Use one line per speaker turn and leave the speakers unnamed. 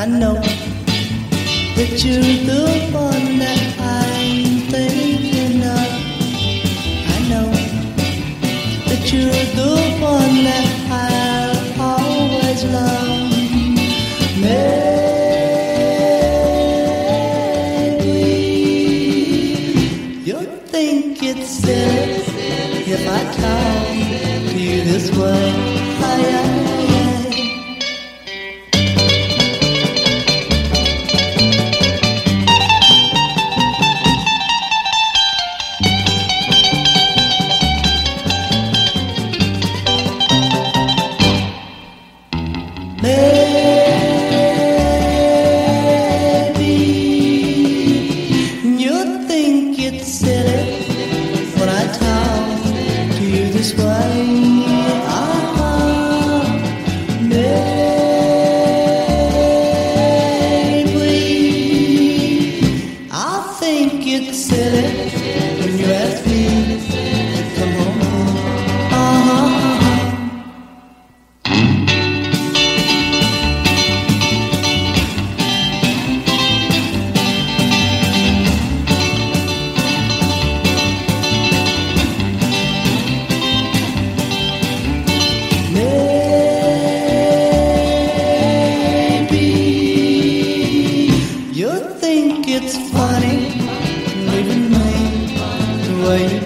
I know that you're the one that I'm thinking of. I know that you're the one that I'll always love. Maybe you'll think it's silly if I talk to you this way. Maybe you'll think it's silly when I talk to you this way. Maybe I'll think it's silly when you ask me to come home. You think it's funny leaving me the way you